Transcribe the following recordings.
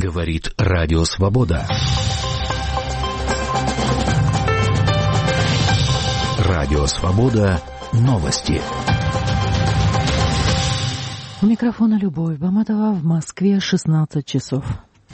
Говорит Радио Свобода. Радио Свобода. Новости. У микрофона Любовь Баматова. В Москве 16 часов.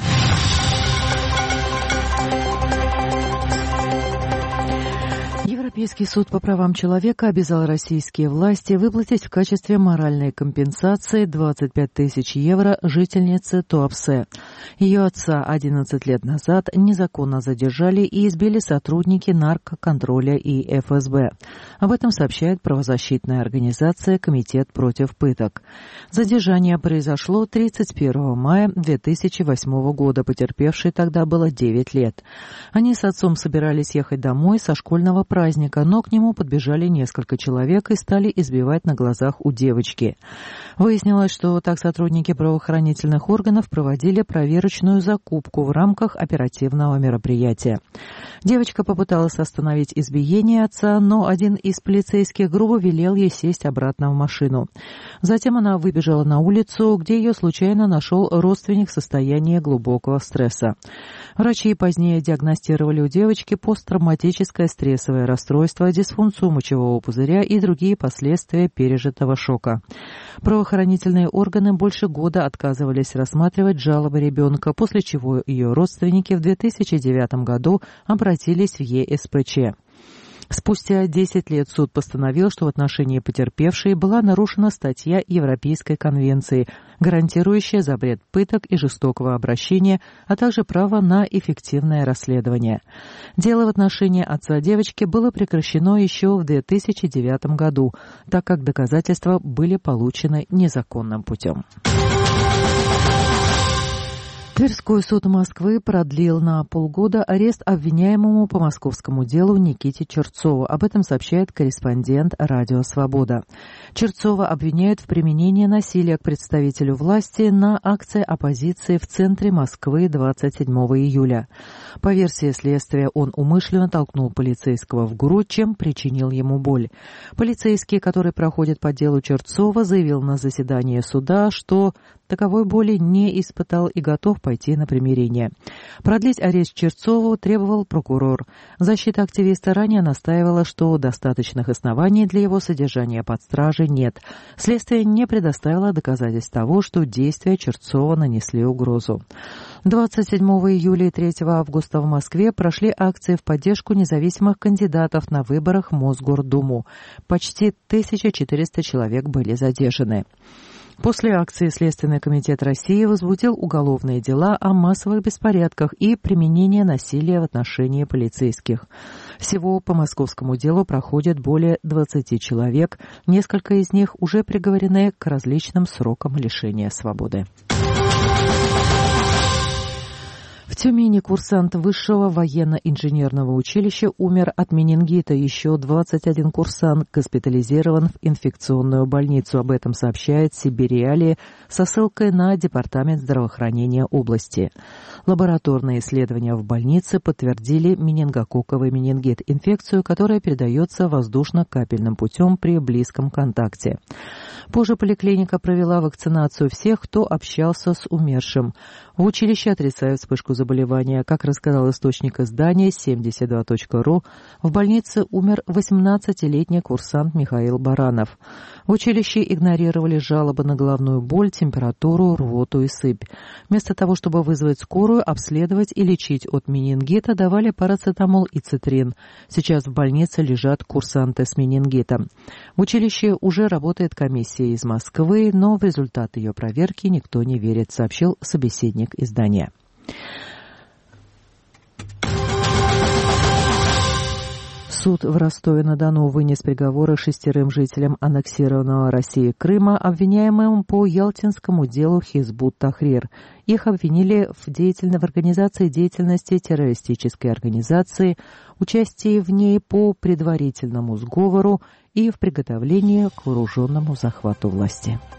Европейский суд по правам человека обязал российские власти выплатить в качестве моральной компенсации 25 тысяч евро жительнице Туапсе. Ее отца 11 лет назад незаконно задержали и избили сотрудники наркоконтроля и ФСБ. Об этом сообщает правозащитная организация «Комитет против пыток». Задержание произошло 31 мая 2008 года. Потерпевшей тогда было 9 лет. Они с отцом собирались ехать домой со школьного праздника, но к нему подбежали несколько человек и стали избивать на глазах у девочки. Выяснилось, что так сотрудники правоохранительных органов проводили проверочную закупку в рамках оперативного мероприятия. Девочка попыталась остановить избиение отца, но один из полицейских грубо велел ей сесть обратно в машину. Затем она выбежала на улицу, где ее случайно нашел родственник в состоянии глубокого стресса. Врачи позднее диагностировали у девочки посттравматическое стрессовое расстройство, дисфункцию мочевого пузыря и другие последствия пережитого шока. Правоохранительные органы больше года отказывались рассматривать жалобы ребенка, после чего ее родственники в 2009 году обратились в ЕСПЧ. Спустя 10 лет суд постановил, что в отношении потерпевшей была нарушена статья Европейской конвенции, гарантирующая запрет пыток и жестокого обращения, а также право на эффективное расследование. Дело в отношении отца девочки было прекращено еще в 2009 году, так как доказательства были получены незаконным путем. Тверской суд Москвы продлил на полгода арест обвиняемому по московскому делу Никите Черцову. Об этом сообщает корреспондент Радио Свобода. Черцова обвиняют в применении насилия к представителю власти на акции оппозиции в центре Москвы 27 июля. По версии следствия, он умышленно толкнул полицейского в грудь, чем причинил ему боль. Полицейский, который проходит по делу Черцова, заявил на заседании суда, что таковой боли не испытал и готов пойти на примирение. Продлить арест Черцову требовал прокурор. Защита активиста ранее настаивала, что достаточных оснований для его содержания под стражей нет. Следствие не предоставило доказательств того, что действия Черцова нанесли угрозу. 27 июля и 3 августа в Москве прошли акции в поддержку независимых кандидатов на выборах в Мосгордуму. Почти 1400 человек были задержаны. После акции Следственный комитет России возбудил уголовные дела о массовых беспорядках и применении насилия в отношении полицейских. Всего по московскому делу проходит более 20 человек, несколько из них уже приговорены к различным срокам лишения свободы. В Тюмени курсант высшего военно-инженерного училища умер от менингита. Еще 21 курсант госпитализирован в инфекционную больницу. Об этом сообщает Сибириалия со ссылкой на Департамент здравоохранения области. Лабораторные исследования в больнице подтвердили менингококковый менингит, инфекцию, которая передается воздушно-капельным путем при близком контакте. Позже поликлиника провела вакцинацию всех, кто общался с умершим. В училище отрицают вспышку заболевания. Как рассказал источник издания 72.ru, в больнице умер 18-летний курсант Михаил Баранов. В училище игнорировали жалобы на головную боль, температуру, рвоту и сыпь. Вместо того, чтобы вызвать скорую, обследовать и лечить от менингита, давали парацетамол и цитрин. Сейчас в больнице лежат курсанты с менингитом. В училище уже работает комиссия из Москвы, но в результат ее проверки никто не верит, сообщил собеседник издания. Суд в Ростове-на-Дону вынес приговоры 6 жителям аннексированного Россией Крыма, обвиняемым по Ялтинскому делу Хизбут-Тахрир. Их обвинили в организации деятельности террористической организации, участии в ней по предварительному сговору и в приготовлении к вооруженному захвату власти.